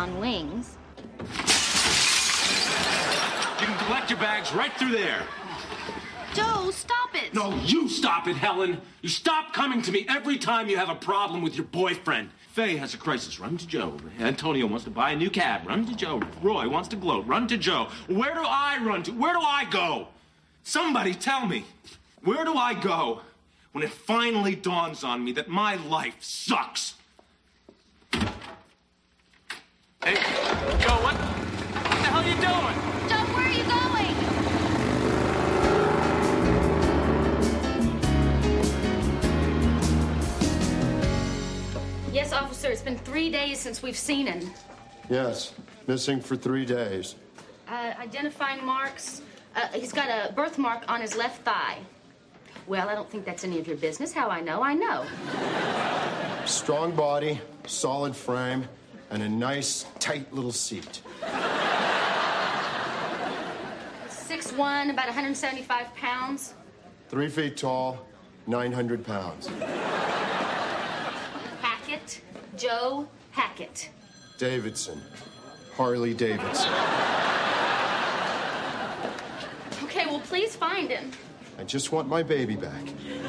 on wings. You can collect your bags right through there. Joe, stop it! No, you stop it, Helen. You stop coming to me every time you have a problem with your boyfriend. Faye has a crisis. Run to Joe. Antonio wants to buy a new cab. Run to Joe. Roy wants to gloat. Run to Joe. Where do I run to? Where do I go? Somebody tell me. Where do I go when it finally dawns on me that my life sucks? Hey, Joe, what the hell are you doing? Joe, where are you going? Yes, officer, it's been 3 days since we've seen him. Yes, missing for 3 days. Identifying marks. He's got a birthmark on his left thigh. Well, I don't think that's any of your business. How I know, I know. Strong body, solid frame, and a nice, tight little seat. 6'1", about 175 pounds. 3 feet tall, 900 pounds. Hackett, Joe Hackett. Davidson, Harley Davidson. Okay, well, please find him. I just want my baby back.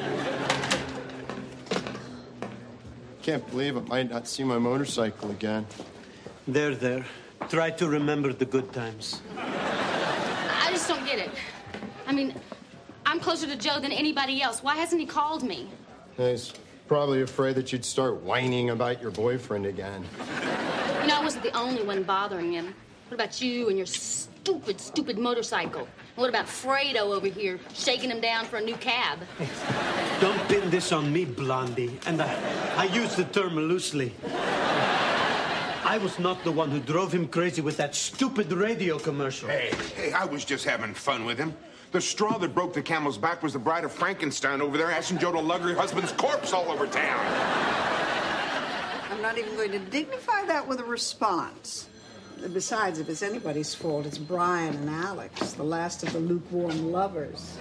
Can't believe I might not see my motorcycle again. There. Try to remember the good times. I just don't get it. I mean, I'm closer to Joe than anybody else. Why hasn't he called me? He's probably afraid that you'd start whining about your boyfriend again. You know, I wasn't the only one bothering him. What about you and your stupid motorcycle? And what about Fredo over here, shaking him down for a new cab? Don't pin this on me, Blondie. And I use the term loosely. I was not the one who drove him crazy with that stupid radio commercial. Hey, I was just having fun with him. The straw that broke the camel's back was the bride of Frankenstein over there asking Joe to lug her husband's corpse all over town. I'm not even going to dignify that with a response. Besides, if it's anybody's fault, it's Brian and Alex, the last of the lukewarm lovers.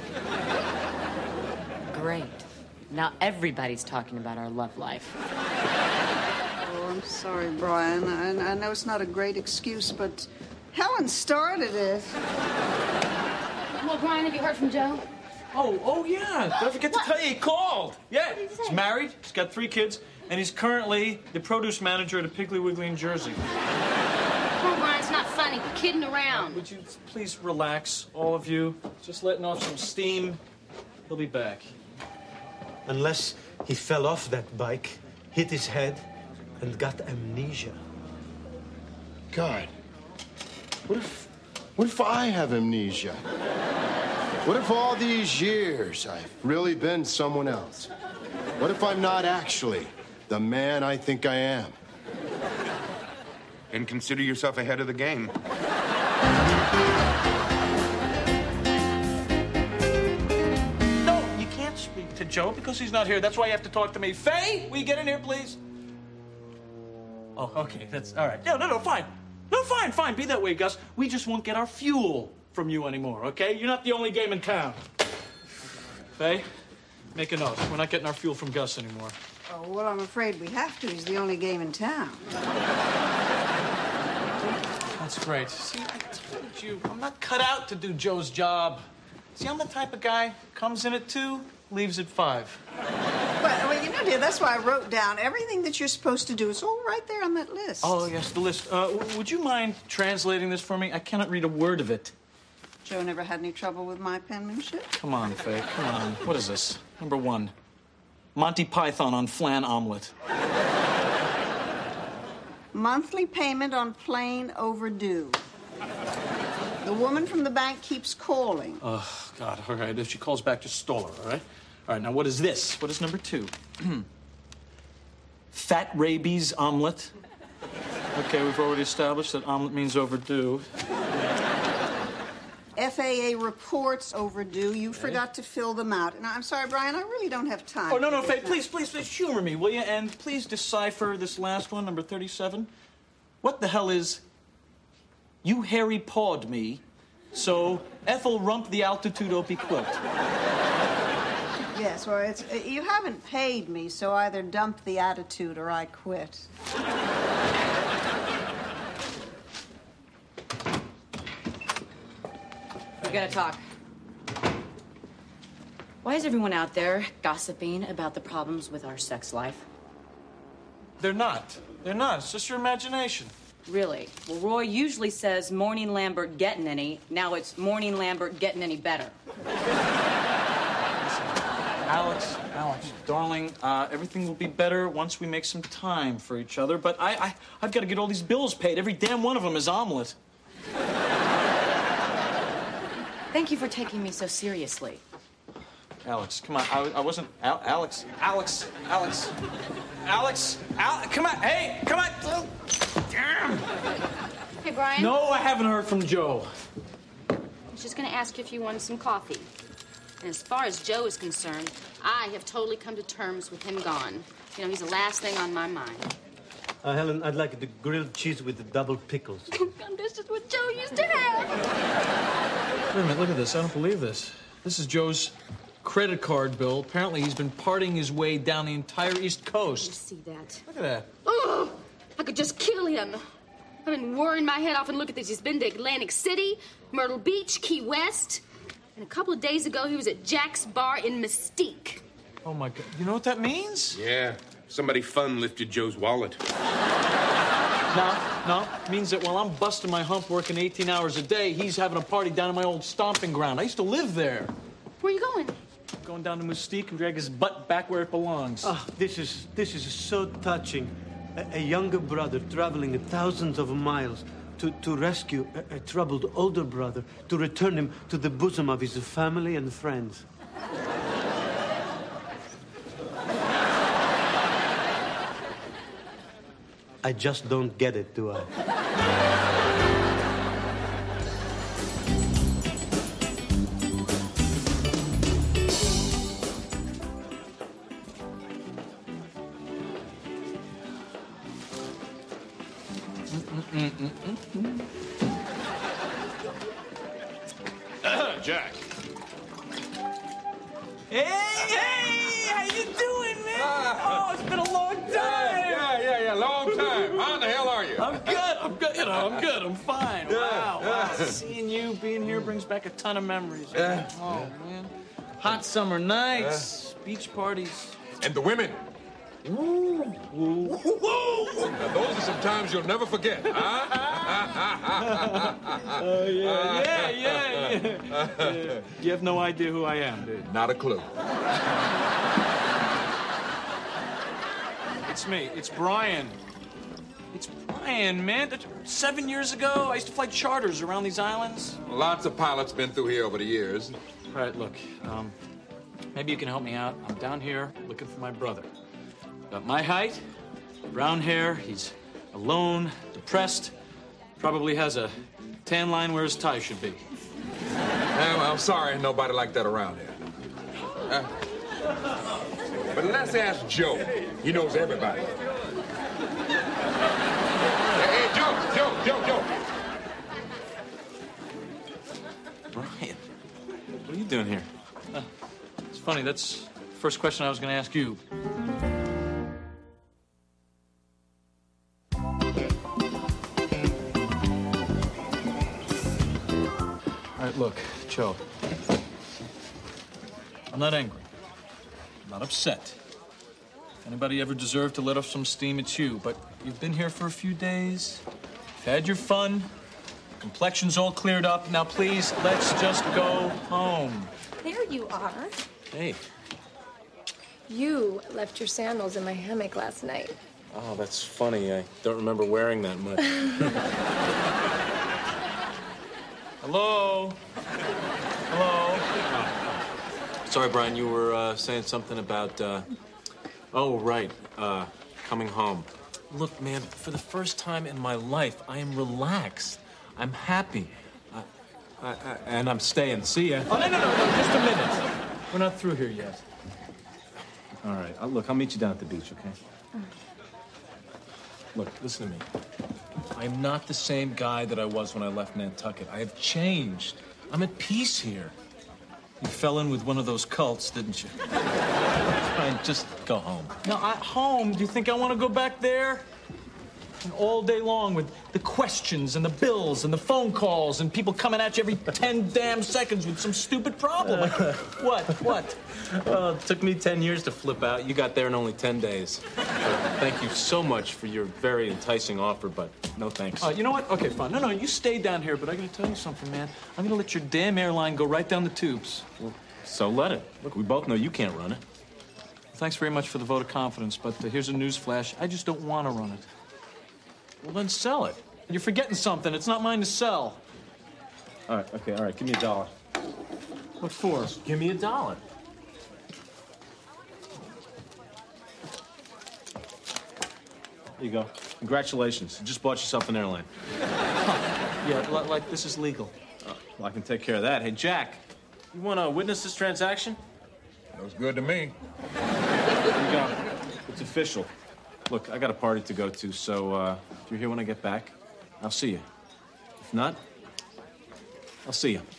Great. Now everybody's talking about our love life. Oh, I'm sorry, Brian. I know it's not a great excuse, but Helen started it. Well, Brian, have you heard from Joe? Oh, yeah. Don't forget to tell you he called. Yeah, he's married, he's got 3 kids, and he's currently the produce manager at a Piggly Wiggly in Jersey. Come on, Brian, it's not funny. We're kidding around. Would you please relax, all of you? Just letting off some steam. He'll be back. Unless he fell off that bike, hit his head, and got amnesia. God, what if I have amnesia? What if all these years I've really been someone else? What if I'm not actually the man I think I am? And consider yourself ahead of the game. No, you can't speak to Joe because he's not here. That's why you have to talk to me. Faye, will you get in here, please? Oh, okay, that's all right. No, fine. No, fine. Be that way, Gus. We just won't get our fuel from you anymore, okay? You're not the only game in town. Faye, make a note. We're not getting our fuel from Gus anymore. Oh, well, I'm afraid we have to. He's the only game in town. That's great. See, I told you, I'm not cut out to do Joe's job. See, I'm the type of guy, comes in at 2, leaves at 5. Well, you know, dear, that's why I wrote down everything that you're supposed to do. It's all right there on that list. Oh, yes, the list. Would you mind translating this for me? I cannot read a word of it. Joe never had any trouble with my penmanship. Come on, Faye, come on. What is this? Number 1. Monty Python on flan omelet. Monthly payment on plane overdue. The woman from the bank keeps calling. Oh, God, all right. If she calls back, just stall her, all right? All right, now what is this? What is number 2? Fat rabies omelet. Okay, we've already established that omelet means overdue. FAA reports overdue. You forgot to fill them out. And I'm sorry, Brian, I really don't have time. Oh, no, Faye, please humor me, will you? And please decipher this last one, number 37. What the hell is you hairy pawed me, so Ethel rump the altitude opie quilt? Yes, well, it's you haven't paid me, so either dump the attitude or I quit. We gotta talk. Why is everyone out there gossiping about the problems with our sex life? They're not. They're not. It's just your imagination. Really? Well, Roy usually says, morning Lambert getting any. Now it's morning Lambert getting any better. Alex, darling, everything will be better once we make some time for each other. But I've got to get all these bills paid. Every damn one of them is omelet. Thank you for taking me so seriously. Alex, come on. I wasn't... Alex, come on. Hey, come on. Damn. Hey, Brian. No, I haven't heard from Joe. I was just going to ask you if you wanted some coffee. And as far as Joe is concerned, I have totally come to terms with him gone. You know, he's the last thing on my mind. Helen, I'd like the grilled cheese with the double pickles. This is what Joe used to have. Wait a minute, look at this. I don't believe this. This is Joe's credit card bill. Apparently, he's been partying his way down the entire East Coast. You see that? Look at that. Oh, I could just kill him. I've been worrying my head off and look at this. He's been to Atlantic City, Myrtle Beach, Key West. And a couple of days ago, he was at Jack's Bar in Mystique. Oh, my God. You know what that means? Yeah, somebody fun lifted Joe's wallet. No. It means that while I'm busting my hump working 18 hours a day, he's having a party down at my old stomping ground. I used to live there. Where are you going? Going down to Mystique and drag his butt back where it belongs. Oh, this is so touching. A younger brother traveling thousands of miles to rescue a troubled older brother, to return him to the bosom of his family and friends. I just don't get it, do I? Jack. Hey, how you doing, man? Oh, it's been a long time. Yeah, long time. How the hell are you? I'm good. I'm good. I'm fine. Wow. Seeing you, being here brings back a ton of memories. Yeah. Oh, man. Hot summer nights, beach parties. And the women. Woo. Now, those are some times you'll never forget. Yeah. You have no idea who I am, dude. Not a clue. It's me. It's Brian. It's Brian, man. 7 years ago, I used to fly charters around these islands. Lots of pilots been through here over the years. All right, look. Maybe you can help me out. I'm down here looking for my brother. Got my height, brown hair. He's alone, depressed. Probably has a tan line where his tie should be. Well, I'm sorry, nobody like that around here. But let's ask Joe. He knows everybody. Hey, Joe. Brian, what are you doing here? It's funny, that's the first question I was going to ask you. All right, look, Joe. I'm not angry. I'm not upset. If anybody ever deserved to let off some steam, it's you. But you've been here for a few days. You've had your fun. Complexion's all cleared up. Now, please, let's just go home. There you are. Hey. You left your sandals in my hammock last night. Oh, that's funny. I don't remember wearing that much. Hello? Hello? Sorry, Brian, you were saying something about, oh, right, coming home. Look, man, for the first time in my life, I am relaxed. I'm happy. And I'm staying. See ya. Oh, no, just a minute. We're not through here yet. All right, look, I'll meet you down at the beach, okay? Look, listen to me. I'm not the same guy that I was when I left Nantucket. I have changed. I'm at peace here. You fell in with one of those cults, didn't you? Fine, just go home. No, home? Do you think I want to go back there? And all day long with the questions and the bills and the phone calls and people coming at you every 10 damn seconds with some stupid problem. Like, what? Well, it took me 10 years to flip out. You got there in only 10 days. Thank you so much for your very enticing offer, but no thanks. You know what? Okay, fine. No, you stay down here, but I gotta tell you something, man. I'm gonna let your damn airline go right down the tubes. Well, so let it. Look, we both know you can't run it. Thanks very much for the vote of confidence, but here's a news flash. I just don't want to run it. Well, then sell it. You're forgetting something. It's not mine to sell. All right. Give me $1. What for? Give me $1. There you go. Congratulations. You just bought yourself an airline. Yeah, like this is legal. Well, I can take care of that. Hey, Jack, you want to witness this transaction? Looks good to me. Here you go. It's official. Look, I got a party to go to, so if you're here when I get back, I'll see you. If not, I'll see you.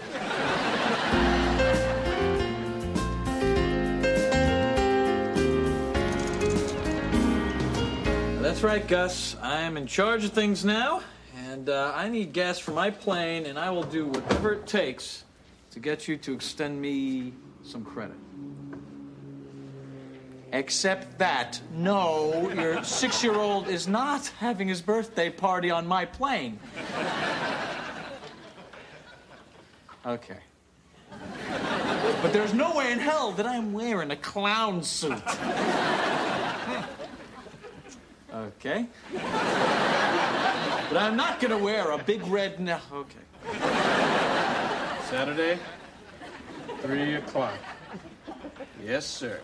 That's right, Gus. I'm in charge of things now, and I need gas for my plane, and I will do whatever it takes to get you to extend me some credit. Except that, no, your 6-year-old is not having his birthday party on my plane. Okay. But there's no way in hell that I'm wearing a clown suit. Okay. But I'm not gonna wear a big red okay. Saturday, 3 o'clock. Yes, sir.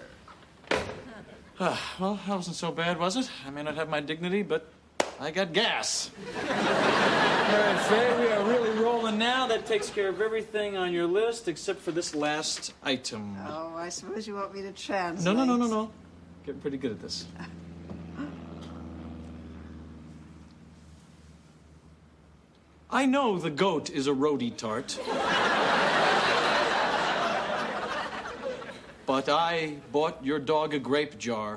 Well, that wasn't so bad, was it? I may not have my dignity, but I got gas. All right, Faye, we are really rolling now. That takes care of everything on your list except for this last item. Oh, I suppose you want me to translate. No. Getting pretty good at this. I know the goat is a roadie tart. But I bought your dog a grape jar.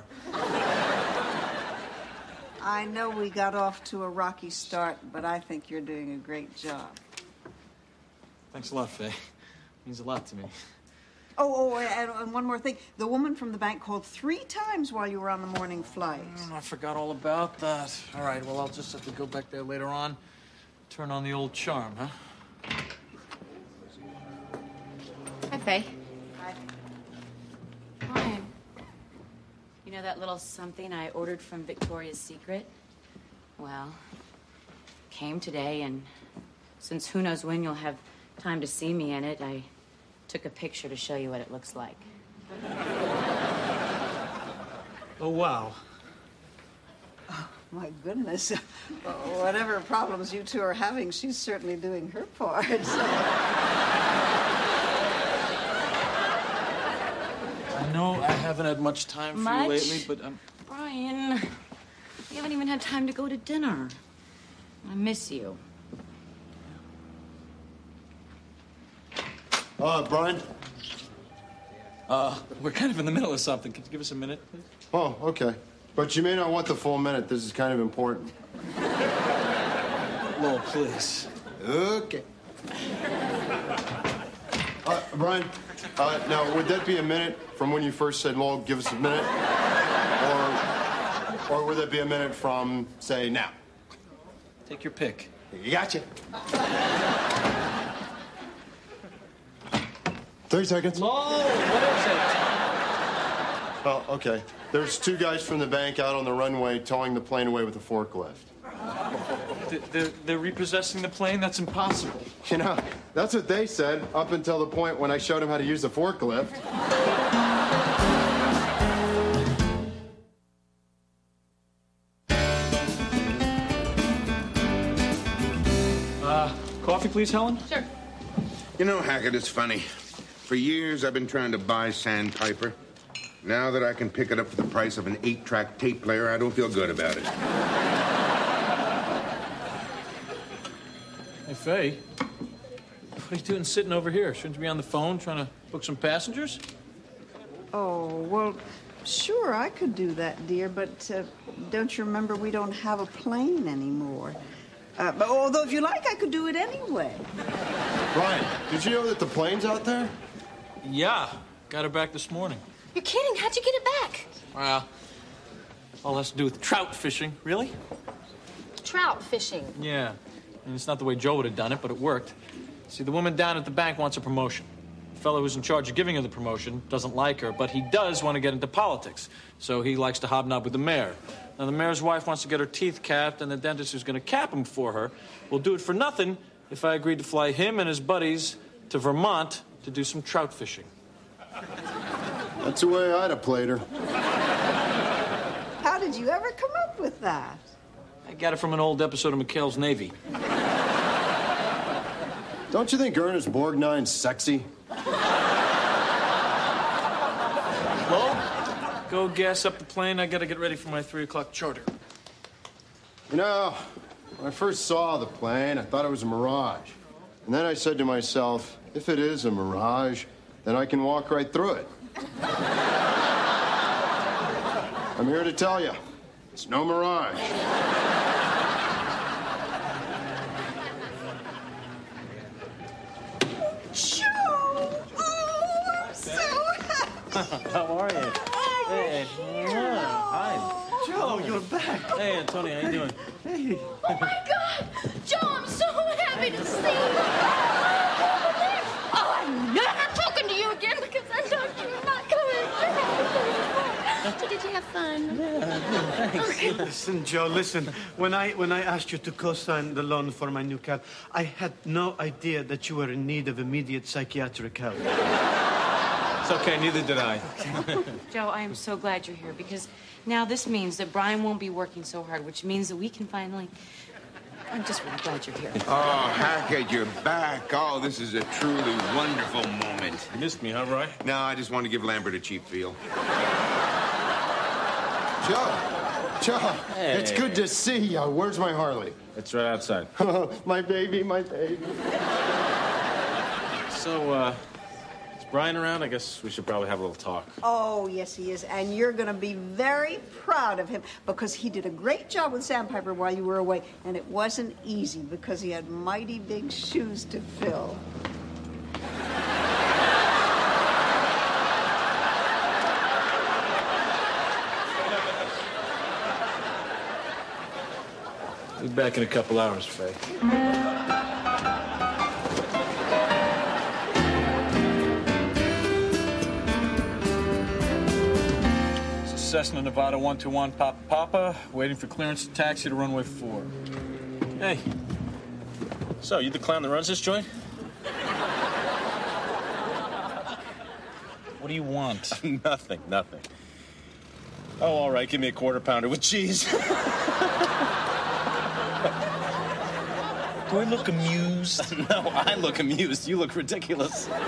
I know we got off to a rocky start, but I think you're doing a great job. Thanks a lot, Faye. Means a lot to me. Oh, and one more thing. The woman from the bank called 3 times while you were on the morning flight. I forgot all about that. All right, well, I'll just have to go back there later on. Turn on the old charm, huh? Hi, Faye. Hi. Brian. You know that little something I ordered from Victoria's Secret? Well, came today, and since who knows when you'll have time to see me in it, I took a picture to show you what it looks like. Oh, wow. Oh, my goodness. Whatever problems you two are having, she's certainly doing her part. I know I haven't had much time for you lately, but Brian, we haven't even had time to go to dinner. I miss you. Brian? We're kind of in the middle of something. Could you give us a minute, please? Oh, okay. But you may not want the full minute. This is kind of important. Lowell, please. Okay. Brian, now, would that be a minute from when you first said, Lowell, give us a minute? Or would that be a minute from, say, now? Take your pick. You gotcha. 30 seconds. Lowell, what is it? Well, okay. There's 2 guys from the bank out on the runway towing the plane away with a forklift. They're repossessing the plane? That's impossible. You know, that's what they said up until the point when I showed them how to use the forklift. Coffee, please, Helen? Sure. You know, Hackett, it's funny. For years, I've been trying to buy Sandpiper. Now that I can pick it up for the price of an 8-track tape player, I don't feel good about it. Hey, Faye. What are you doing sitting over here? Shouldn't you be on the phone trying to book some passengers? Oh, well, Sure, I could do that, dear, but don't you remember we don't have a plane anymore? But although if you like, I could do it anyway. Brian, did you know that the plane's out there? Yeah, got her back this morning. You're kidding. How'd you get it back? Well, all has to do with trout fishing. Really? Trout fishing. Yeah. And it's not the way Joe would have done it, but it worked. See, the woman down at the bank wants a promotion. The fellow who's in charge of giving her the promotion doesn't like her, but he does want to get into politics. So he likes to hobnob with the mayor. Now, the mayor's wife wants to get her teeth capped, and the dentist who's going to cap them for her will do it for nothing if I agreed to fly him and his buddies to Vermont to do some trout fishing. That's the way I'd have played her. How did you ever come up with that? I got it from an old episode of McHale's Navy. Don't you think Ernest Borgnine's sexy? Well, go gas up the plane. I got to get ready for my 3 o'clock charter. You know, when I first saw the plane, I thought it was a mirage. And then I said to myself, if it is a mirage, then I can walk right through it. I'm here to tell you, it's no mirage. Joe! Oh, I'm so happy. How are you? Hey. Hi. Joe, you're back. Hey, Antonio, how you doing? Hey. Oh, my God! Joe, I'm so happy to see you. Oh, I'm never talking to you again because I know you're not coming back. So did you have fun? Yeah, thanks. Listen, Joe, listen. When I asked you to co-sign the loan for my new cab, I had no idea that you were in need of immediate psychiatric help. It's okay, neither did I. Joe, I am so glad you're here because now this means that Brian won't be working so hard, which means that we can finally... I'm just really glad you're here. Oh, Hackett, you're back. Oh, this is a truly wonderful moment. You missed me, huh, Roy? No, I just want to give Lambert a cheap feel. Joe, Hey. It's good to see you. Where's my Harley? It's right outside. My baby, my baby. So, is Brian around? I guess we should probably have a little talk. Oh, yes, he is. And you're going to be very proud of him because he did a great job with Sandpiper while you were away. And it wasn't easy because he had mighty big shoes to fill. Be back in a couple hours, Faye. Cessna Nevada 121 Papa, waiting for clearance to taxi to runway 4. Hey. So, you the clown that runs this joint? What do you want? Nothing. Oh, all right. Give me a quarter pounder with cheese. Do I look amused? No, I look amused. You look ridiculous. So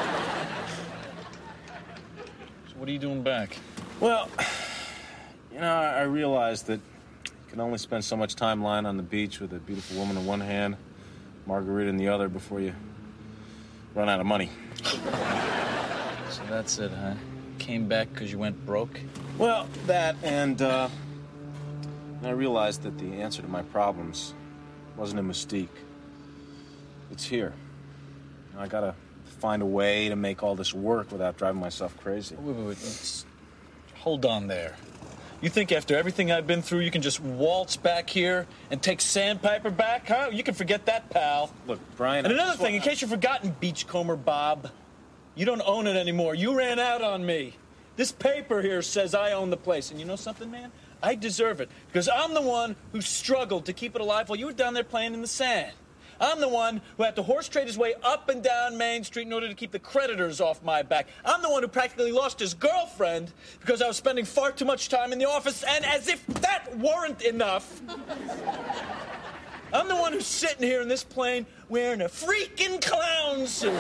what are you doing back? Well, you know, I realized that you can only spend so much time lying on the beach with a beautiful woman in one hand, margarita in the other, before you run out of money. So that's it, huh? Came back because you went broke? Well, that and I realized that the answer to my problems wasn't in Mystique. It's here. You know, I gotta find a way to make all this work without driving myself crazy. Wait. Hold on there. You think after everything I've been through, you can just waltz back here and take Sandpiper back, huh? You can forget that, pal. Look, Brian... And another thing, in case you've forgotten, Beachcomber Bob, you don't own it anymore. You ran out on me. This paper here says I own the place. And you know something, man? I deserve it, because I'm the one who struggled to keep it alive while you were down there playing in the sand. I'm the one who had to horse trade his way up and down Main Street in order to keep the creditors off my back. I'm the one who practically lost his girlfriend because I was spending far too much time in the office, and as if that weren't enough, I'm the one who's sitting here in this plane wearing a freaking clown suit.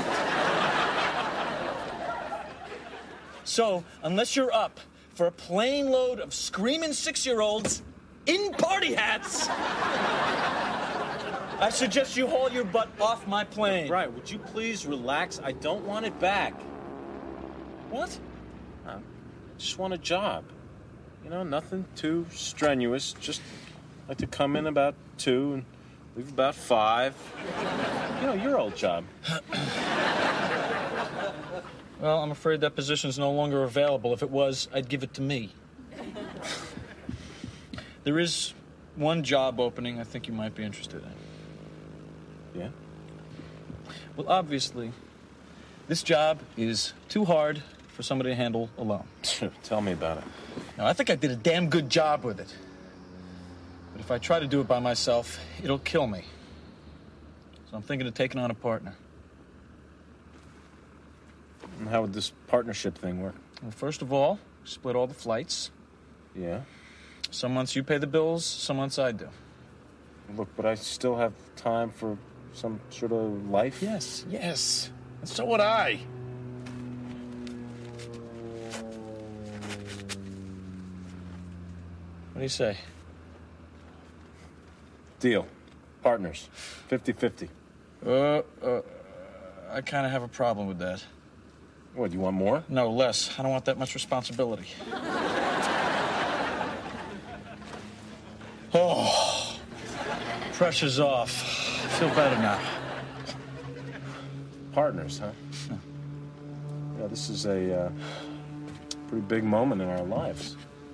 So, unless you're up for a plane load of screaming 6-year-olds in party hats, I suggest you haul your butt off my plane. Right, would you please relax? I don't want it back. What? Just want a job. You know, nothing too strenuous. Just like to come in about 2 and leave about 5. You know, your old job. Well, I'm afraid that position's no longer available. If it was, I'd give it to me. There is one job opening I think you might be interested in. Yeah? Well, obviously, this job is too hard for somebody to handle alone. Tell me about it. Now, I think I did a damn good job with it. But if I try to do it by myself, it'll kill me. So I'm thinking of taking on a partner. And how would this partnership thing work? Well, first of all, split all the flights. Yeah? Some months you pay the bills, some months I do. Look, but I still have time for some sort of life? Yes, yes. And so would I. What do you say? Deal. Partners. 50-50. I kind of have a problem with that. What, you want more? No, less. I don't want that much responsibility. Oh, pressure's off. I feel better now. Partners, huh? Yeah, this is a pretty big moment in our lives.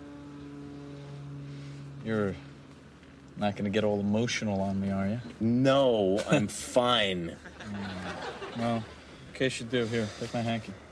You're not going to get all emotional on me, are you? No, I'm fine. Well, in case you do, here, take my hanky.